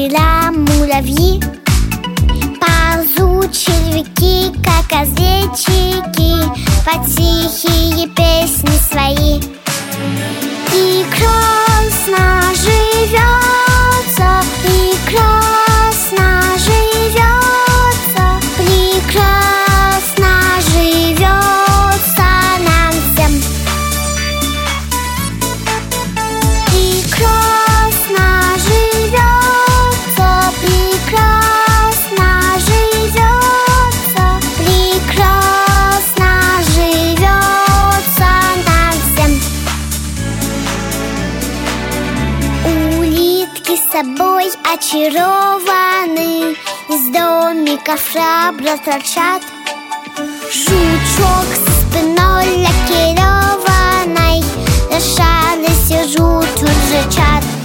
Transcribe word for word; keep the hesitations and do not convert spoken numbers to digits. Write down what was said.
крыла муравьи, ползут червяки, как козлечики, под тихие песни свои. Прекрасно живется, прекрасно живется, прекрасно живется нам всем. Прекрасно живется, прекрасно живется, прекрасно живется нам всем. Улитки с собой очарованы, из домиков храбро торчат. Жучок со спиной лакированной, на шалости жуть рычат.